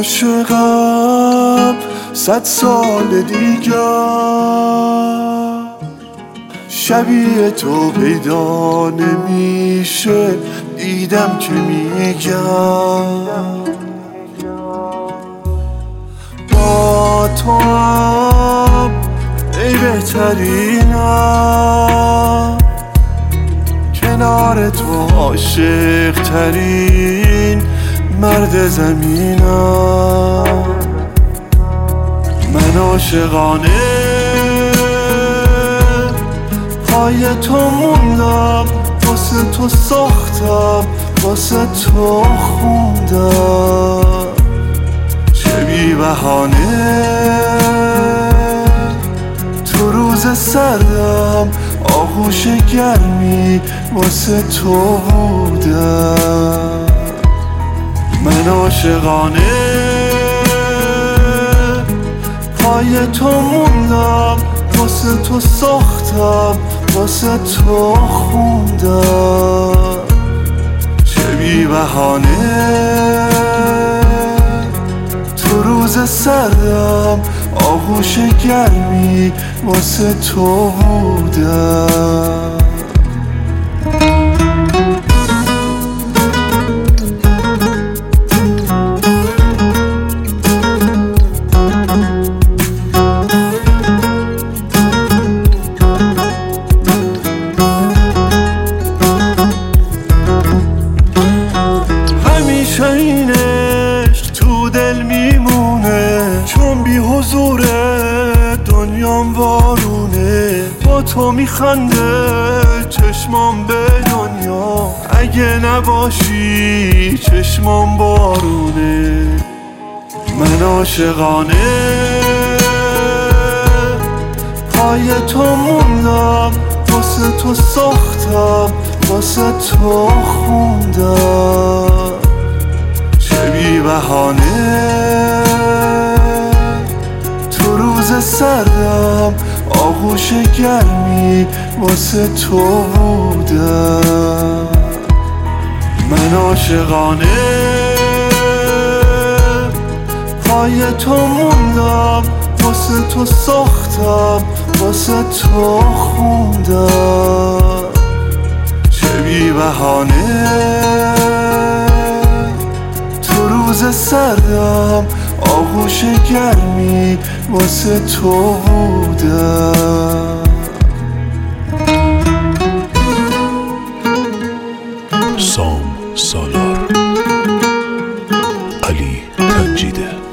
عاشقم 100 سال دیگر، شبیه تو پیدا نمیشه، دیدم که میگم با تو هم ای بهترینم، کنار تو عاشق ترین مرد زمینم. من عاشقانه پای تو موندم، واسه تو ساختم، واسه تو خوندم، چه بی بهانه تو روز سردم، آغوش گرمی واسه تو بودم. من عاشقانه پای تو موندم، واسه تو ساختم، واسه تو خوندم، چه بی بهانه تو روز سردم، آغوش گرمی واسه تو بودم. همیشه این عشق تو دل میمونه، چون بی حضور دنیام وارونه. با تو میخنده چشمام به دنیا، اگه نباشی چشمام بارونه. من عاشقانه پای تو موندم، واسه تو ساختم، واسه تو خوندم، چه بی بهانه تو روز سردم، آغوش گرمی واسه تو بودم. من عاشقانه پای تو موندم، واسه تو ساختم، واسه تو خوندم، چه بی بهانه تو روز سردم، آغوش گرمی واسه تو بودم. سام سالار، علی رنجیده.